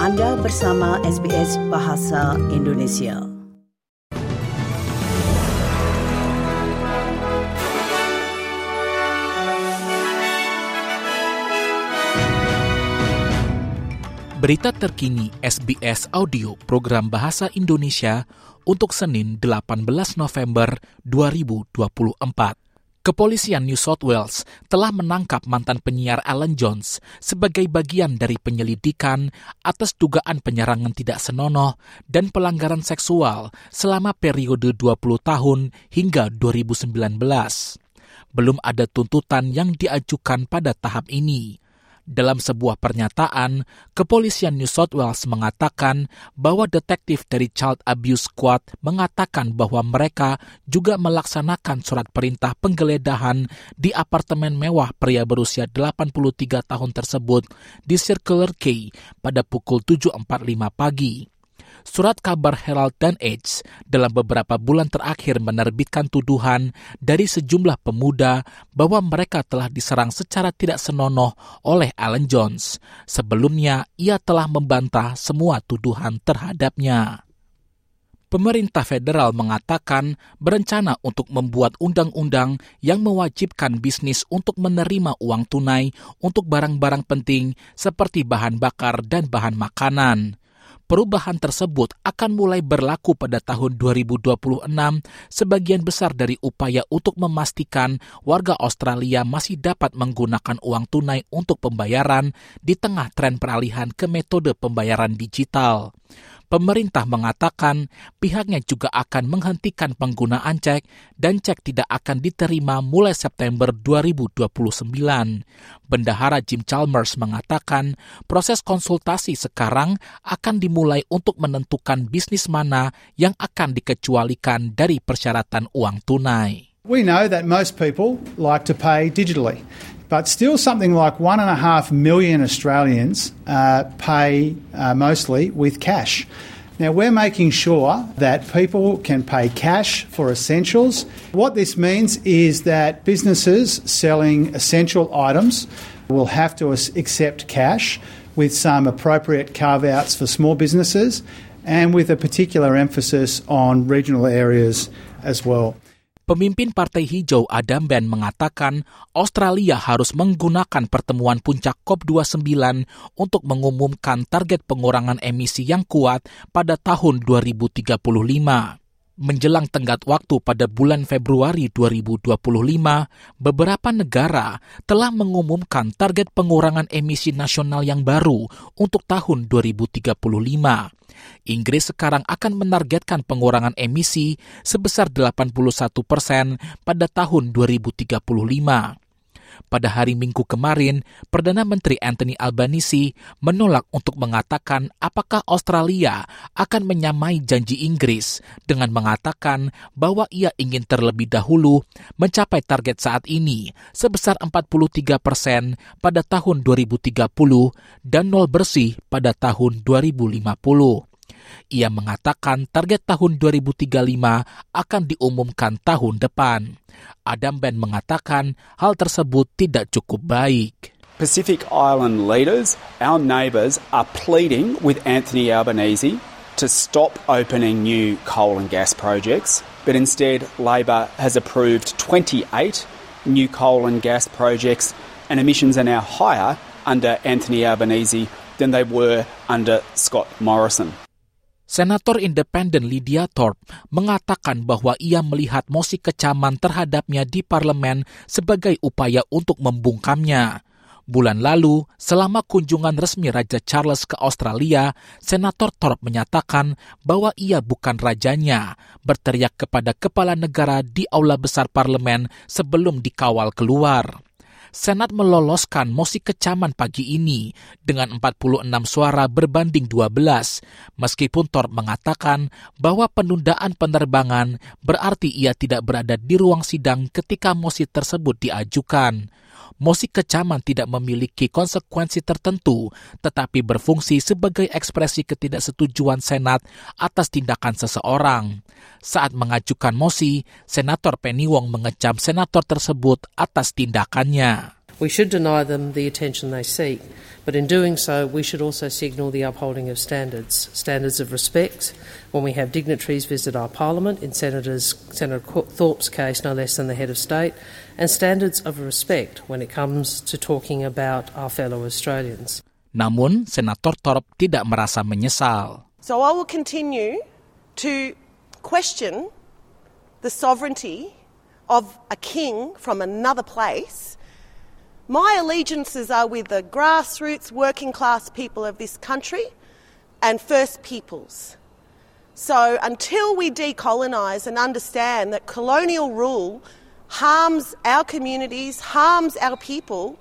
Anda bersama SBS Bahasa Indonesia. Berita terkini SBS Audio Program Bahasa Indonesia untuk Senin 18 November 2024. Kepolisian New South Wales telah menangkap mantan penyiar Alan Jones sebagai bagian dari penyelidikan atas dugaan penyerangan tidak senonoh dan pelanggaran seksual selama periode 20 tahun hingga 2019. Belum ada tuntutan yang diajukan pada tahap ini. Dalam sebuah pernyataan, Kepolisian New South Wales mengatakan bahwa detektif dari Child Abuse Squad mengatakan bahwa mereka juga melaksanakan surat perintah penggeledahan di apartemen mewah pria berusia 83 tahun tersebut di Circular Quay pada pukul 7.45 pagi. Surat kabar Herald dan Age dalam beberapa bulan terakhir menerbitkan tuduhan dari sejumlah pemuda bahwa mereka telah diserang secara tidak senonoh oleh Alan Jones. Sebelumnya, ia telah membantah semua tuduhan terhadapnya. Pemerintah federal mengatakan berencana untuk membuat undang-undang yang mewajibkan bisnis untuk menerima uang tunai untuk barang-barang penting seperti bahan bakar dan bahan makanan. Perubahan tersebut akan mulai berlaku pada tahun 2026, sebagian besar dari upaya untuk memastikan warga Australia masih dapat menggunakan uang tunai untuk pembayaran di tengah tren peralihan ke metode pembayaran digital. Pemerintah mengatakan pihaknya juga akan menghentikan penggunaan cek dan cek tidak akan diterima mulai September 2029. Bendahara Jim Chalmers mengatakan proses konsultasi sekarang akan dimulai untuk menentukan bisnis mana yang akan dikecualikan dari persyaratan uang tunai. We know that most people like to pay digitally. But still something like 1.5 million Australians pay mostly with cash. Now, we're making sure that people can pay cash for essentials. What this means is that businesses selling essential items will have to accept cash with some appropriate carve-outs for small businesses and with a particular emphasis on regional areas as well. Pemimpin Partai Hijau Adam Ban mengatakan Australia harus menggunakan pertemuan puncak COP29 untuk mengumumkan target pengurangan emisi yang kuat pada tahun 2035. Menjelang tenggat waktu pada bulan Februari 2025, beberapa negara telah mengumumkan target pengurangan emisi nasional yang baru untuk tahun 2035. Inggris sekarang akan menargetkan pengurangan emisi sebesar 81% pada tahun 2035. Pada hari Minggu kemarin, Perdana Menteri Anthony Albanese menolak untuk mengatakan apakah Australia akan menyamai janji Inggris dengan mengatakan bahwa ia ingin terlebih dahulu mencapai target saat ini sebesar 43% pada tahun 2030 dan nol bersih pada tahun 2050. Ia mengatakan target tahun 2035 akan diumumkan tahun depan. Adam Ban mengatakan hal tersebut tidak cukup baik. Pacific Island leaders, our neighbours, are pleading with Anthony Albanese to stop opening new coal and gas projects, but instead Labor has approved 28 new coal and gas projects, and emissions are now higher under Anthony Albanese than they were under Scott Morrison. Senator Independen Lydia Thorpe mengatakan bahwa ia melihat mosi kecaman terhadapnya di parlemen sebagai upaya untuk membungkamnya. Bulan lalu, selama kunjungan resmi Raja Charles ke Australia, Senator Thorpe menyatakan bahwa ia bukan rajanya, berteriak kepada kepala negara di aula besar parlemen sebelum dikawal keluar. Senat meloloskan mosi kecaman pagi ini dengan 46 suara berbanding 12, meskipun Thorpe mengatakan bahwa penundaan penerbangan berarti ia tidak berada di ruang sidang ketika mosi tersebut diajukan. Mosi kecaman tidak memiliki konsekuensi tertentu, tetapi berfungsi sebagai ekspresi ketidaksetujuan Senat atas tindakan seseorang. Saat mengajukan mosi, Senator Penny Wong mengecam senator tersebut atas tindakannya. We should deny them the attention they seek, but in doing so, we should also signal the upholding of standards of respect when we have dignitaries visit our Parliament, in Senator Thorpe's case, no less than the head of state, and standards of respect when it comes to talking about our fellow Australians. Namun, Senator Thorpe tidak merasa menyesal. So I will continue to question the sovereignty of a king from another place. My allegiances are with the grassroots, working class people of this country and First Peoples. So until we decolonise and understand that colonial rule harms our communities, harms our people,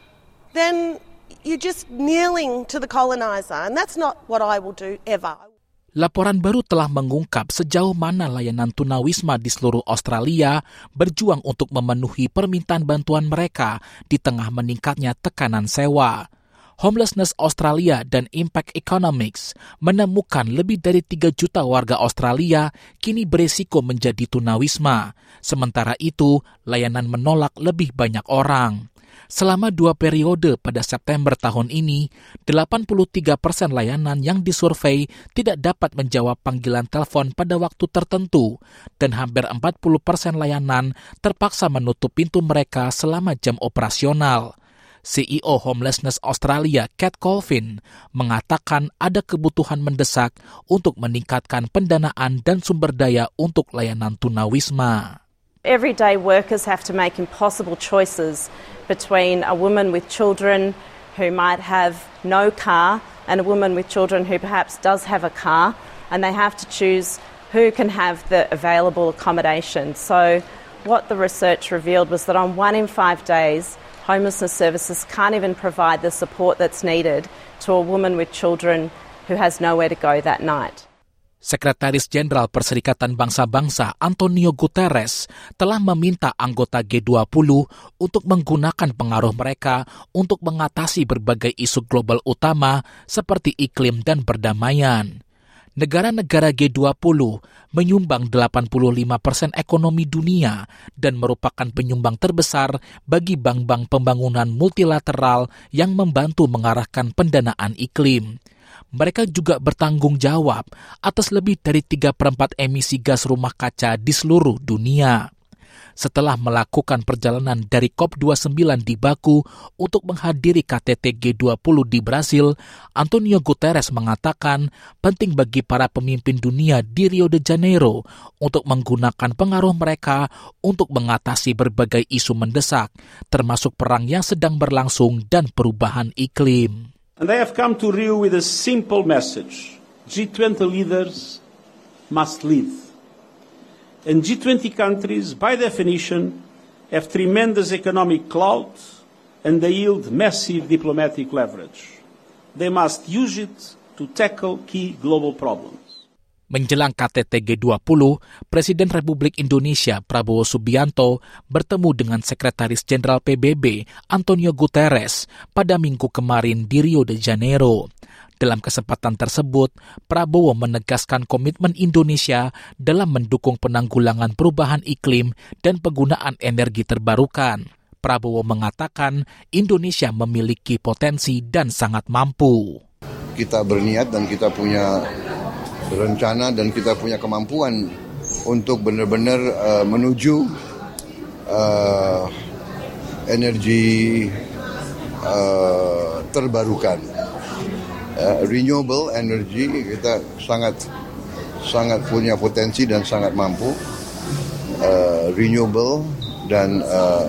then you're just kneeling to the coloniser, and that's not what I will do ever. Laporan baru telah mengungkap sejauh mana layanan tunawisma di seluruh Australia berjuang untuk memenuhi permintaan bantuan mereka di tengah meningkatnya tekanan sewa. Homelessness Australia dan Impact Economics menemukan lebih dari 3 juta warga Australia kini beresiko menjadi tunawisma. Sementara itu, layanan menolak lebih banyak orang. Selama 2 periode pada September tahun ini, 83% layanan yang disurvei tidak dapat menjawab panggilan telepon pada waktu tertentu, dan hampir 40% layanan terpaksa menutup pintu mereka selama jam operasional. CEO Homelessness Australia, Kat Colvin, mengatakan ada kebutuhan mendesak untuk meningkatkan pendanaan dan sumber daya untuk layanan tunawisma. Everyday workers have to make impossible choices between a woman with children who might have no car and a woman with children who perhaps does have a car, and they have to choose who can have the available accommodation. So what the research revealed was that on 1 in 5 days, homelessness services can't even provide the support that's needed to a woman with children who has nowhere to go that night. Sekretaris Jenderal Perserikatan Bangsa-Bangsa Antonio Guterres telah meminta anggota G20 untuk menggunakan pengaruh mereka untuk mengatasi berbagai isu global utama seperti iklim dan perdamaian. Negara-negara G20 menyumbang 85% ekonomi dunia dan merupakan penyumbang terbesar bagi bank-bank pembangunan multilateral yang membantu mengarahkan pendanaan iklim. Mereka juga bertanggung jawab atas lebih dari 3/4 emisi gas rumah kaca di seluruh dunia. Setelah melakukan perjalanan dari COP29 di Baku untuk menghadiri KTT G20 di Brasil, Antonio Guterres mengatakan penting bagi para pemimpin dunia di Rio de Janeiro untuk menggunakan pengaruh mereka untuk mengatasi berbagai isu mendesak, termasuk perang yang sedang berlangsung dan perubahan iklim. And they have come to Rio with a simple message. G20 leaders must lead. And G20 countries, by definition, have tremendous economic clout and they yield massive diplomatic leverage. They must use it to tackle key global problems. Menjelang KTT G20, Presiden Republik Indonesia Prabowo Subianto bertemu dengan Sekretaris Jenderal PBB Antonio Guterres pada Minggu kemarin di Rio de Janeiro. Dalam kesempatan tersebut, Prabowo menegaskan komitmen Indonesia dalam mendukung penanggulangan perubahan iklim dan penggunaan energi terbarukan. Prabowo mengatakan Indonesia memiliki potensi dan sangat mampu. Kita berniat dan kita punya rencana dan kita punya kemampuan untuk benar-benar menuju energi terbarukan, renewable energy. Kita sangat punya potensi dan sangat mampu, renewable dan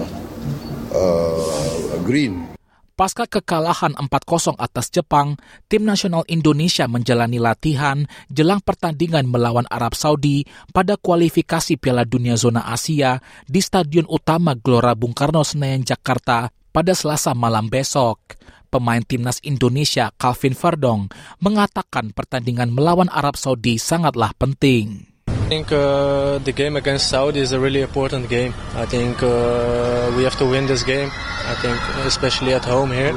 green. Pasca kekalahan 4-0 atas Jepang, tim nasional Indonesia menjalani latihan jelang pertandingan melawan Arab Saudi pada kualifikasi Piala Dunia Zona Asia di Stadion Utama Gelora Bung Karno Senayan, Jakarta pada Selasa malam besok. Pemain timnas Indonesia Calvin Verdong mengatakan pertandingan melawan Arab Saudi sangatlah penting. I think the game against Saudi is a really important game. I think we have to win this game. I think especially at home here.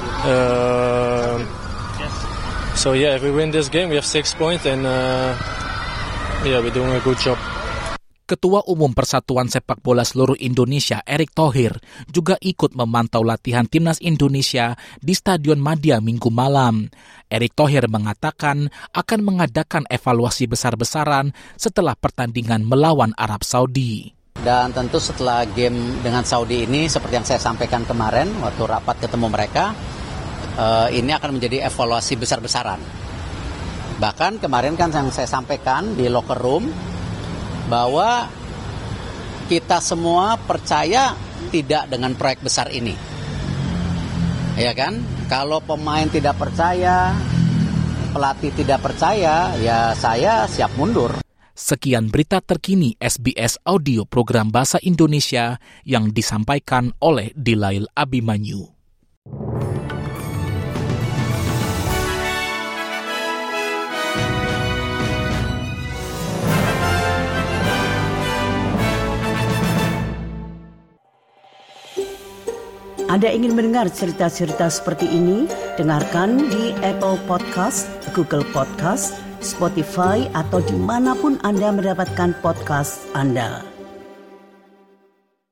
So yeah, if we win this game, we have 6 points and we're doing a good job. Ketua Umum Persatuan Sepak Bola Seluruh Indonesia, Erick Thohir, juga ikut memantau latihan Timnas Indonesia di Stadion Madia Minggu malam. Erick Thohir mengatakan akan mengadakan evaluasi besar-besaran setelah pertandingan melawan Arab Saudi. Dan tentu setelah game dengan Saudi ini, seperti yang saya sampaikan kemarin waktu rapat ketemu mereka, ini akan menjadi evaluasi besar-besaran. Bahkan kemarin kan yang saya sampaikan di locker room, bahwa kita semua percaya tidak dengan proyek besar ini. Ya kan? Kalau pemain tidak percaya, pelatih tidak percaya, ya saya siap mundur. Sekian berita terkini SBS Audio Program Bahasa Indonesia yang disampaikan oleh Dilail Abimanyu. Anda ingin mendengar cerita-cerita seperti ini? Dengarkan di Apple Podcast, Google Podcast, Spotify, atau dimanapun Anda mendapatkan podcast Anda.